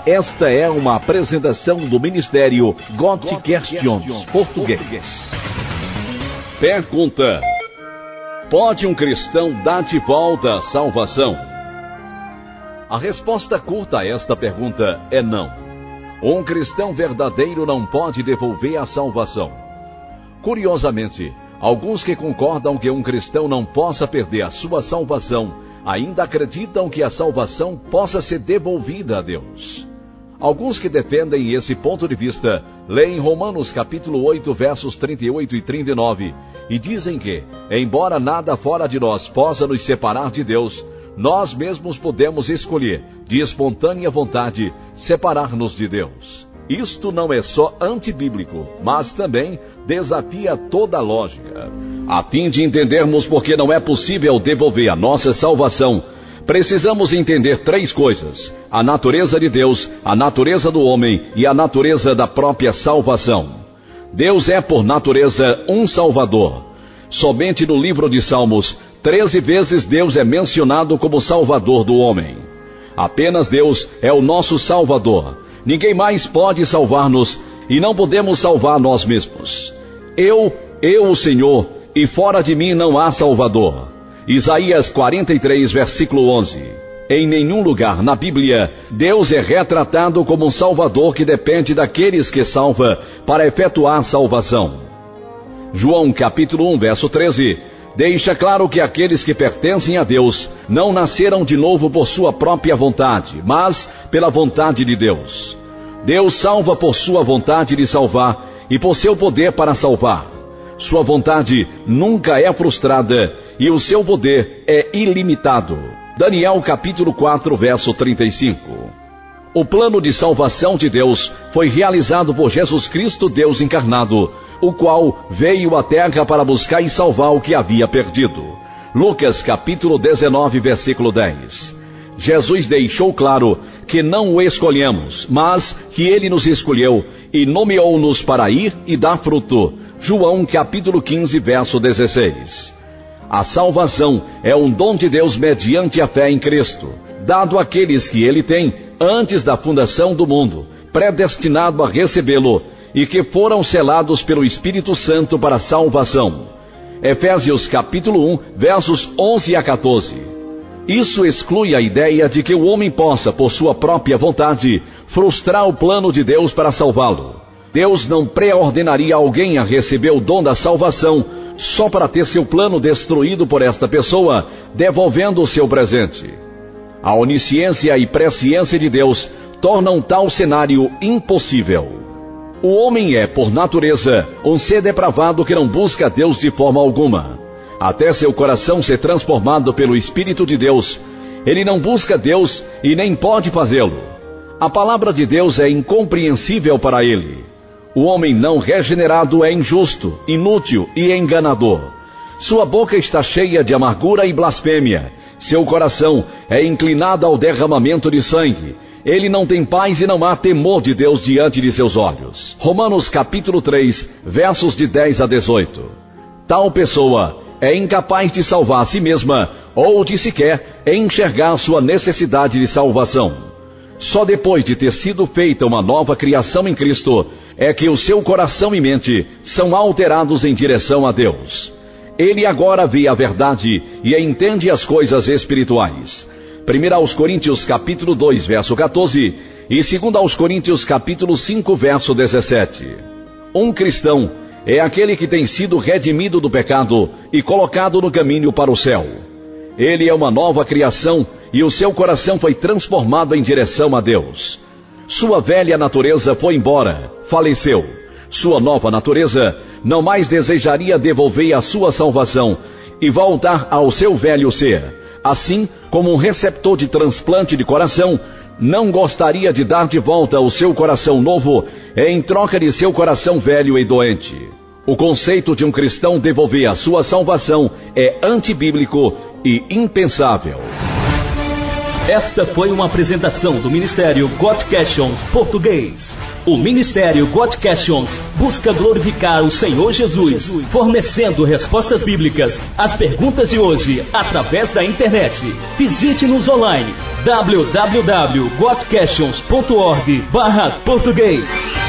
Esta é uma apresentação do Ministério God Questions Português. Pergunta: pode um cristão dar de volta a salvação? A resposta curta a esta pergunta é não. Um cristão verdadeiro não pode devolver a salvação. Curiosamente, alguns que concordam que um cristão não possa perder a sua salvação, ainda acreditam que a salvação possa ser devolvida a Deus. Alguns que defendem esse ponto de vista, leem Romanos capítulo 8, versos 38 e 39, e dizem que, embora nada fora de nós possa nos separar de Deus, nós mesmos podemos escolher, de espontânea vontade, separar-nos de Deus. Isto não é só antibíblico, mas também desafia toda a lógica. A fim de entendermos por que não é possível devolver a nossa salvação, precisamos entender três coisas: a natureza de Deus, a natureza do homem e a natureza da própria salvação. Deus é, por natureza, um Salvador. Somente no livro de Salmos, 13 vezes Deus é mencionado como Salvador do homem. Apenas Deus é o nosso Salvador. Ninguém mais pode salvar-nos e não podemos salvar nós mesmos. Eu, o Senhor, e fora de mim não há Salvador. Isaías 43, versículo 11. Em nenhum lugar na Bíblia, Deus é retratado como um Salvador que depende daqueles que salva para efetuar a salvação. João capítulo 1, verso 13, deixa claro que aqueles que pertencem a Deus não nasceram de novo por sua própria vontade, mas pela vontade de Deus. Deus salva por sua vontade de salvar e por seu poder para salvar. Sua vontade nunca é frustrada e o seu poder é ilimitado. Daniel capítulo 4, verso 35. O plano de salvação de Deus foi realizado por Jesus Cristo, Deus encarnado, o qual veio à terra para buscar e salvar o que havia perdido. Lucas capítulo 19, versículo 10. Jesus deixou claro que não o escolhemos, mas que ele nos escolheu e nomeou-nos para ir e dar fruto. João capítulo 15, verso 16. A salvação é um dom de Deus mediante a fé em Cristo, dado àqueles que ele tem antes da fundação do mundo, predestinado a recebê-lo, e que foram selados pelo Espírito Santo para a salvação. Efésios capítulo 1, versos 11 a 14. Isso exclui a ideia de que o homem possa, por sua própria vontade, frustrar o plano de Deus para salvá-lo. Deus não pré-ordenaria alguém a receber o dom da salvação só para ter seu plano destruído por esta pessoa, devolvendo o seu presente. A onisciência e presciência de Deus tornam tal cenário impossível. O homem é, por natureza, um ser depravado que não busca Deus de forma alguma. Até seu coração ser transformado pelo Espírito de Deus, ele não busca Deus e nem pode fazê-lo. A palavra de Deus é incompreensível para ele. O homem não regenerado é injusto, inútil e enganador. Sua boca está cheia de amargura e blasfêmia. Seu coração é inclinado ao derramamento de sangue. Ele não tem paz e não há temor de Deus diante de seus olhos. Romanos capítulo 3, versos de 10 a 18. Tal pessoa é incapaz de salvar a si mesma ou de sequer enxergar sua necessidade de salvação. Só depois de ter sido feita uma nova criação em Cristo é que o seu coração e mente são alterados em direção a Deus. Ele agora vê a verdade e entende as coisas espirituais. 1 Coríntios capítulo 2, verso 14 e 2 Coríntios capítulo 5, verso 17. Um cristão é aquele que tem sido redimido do pecado e colocado no caminho para o céu. Ele é uma nova criação e o seu coração foi transformado em direção a Deus. Sua velha natureza foi embora, faleceu. Sua nova natureza não mais desejaria devolver a sua salvação e voltar ao seu velho ser. Assim como um receptor de transplante de coração não gostaria de dar de volta o seu coração novo em troca de seu coração velho e doente. O conceito de um cristão devolver a sua salvação é antibíblico e impensável. Esta foi uma apresentação do Ministério God Questions Português. O Ministério God Questions busca glorificar o Senhor Jesus, fornecendo respostas bíblicas às perguntas de hoje através da internet. Visite-nos online www.godquestions.org/português.